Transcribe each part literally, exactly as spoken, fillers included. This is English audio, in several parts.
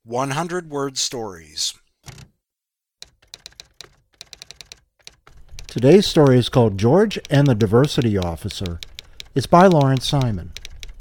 one hundred word stories. Today's story is called George and the Diversity Officer. It's by Lawrence Simon.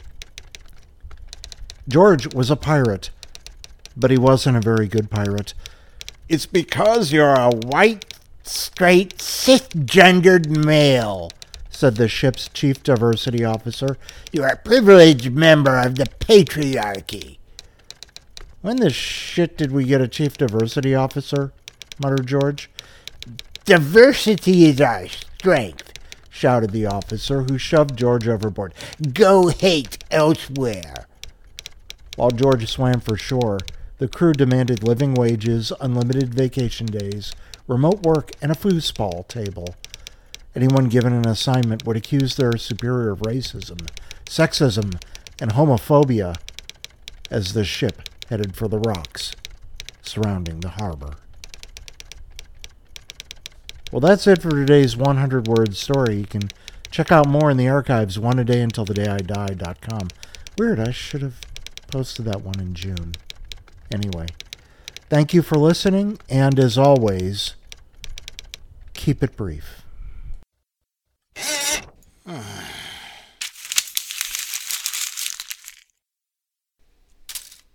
George was a pirate, but he wasn't a very good pirate. It's because you're a white, straight, cisgendered male, said the ship's chief diversity officer. You're a privileged member of the patriarchy. When the shit did we get a chief diversity officer? Muttered George. Diversity is our strength, shouted the officer, who shoved George overboard. Go hate elsewhere. While George swam for shore, the crew demanded living wages, unlimited vacation days, remote work, and a foosball table. Anyone given an assignment would accuse their superior of racism, sexism, and homophobia as the ship headed for the rocks surrounding the harbor. Well, that's it for today's one hundred word story. You can check out more in the archives, one a day until the day I die dot com. Weird, I should have posted that one in June. Anyway, thank you for listening, and as always, keep it brief.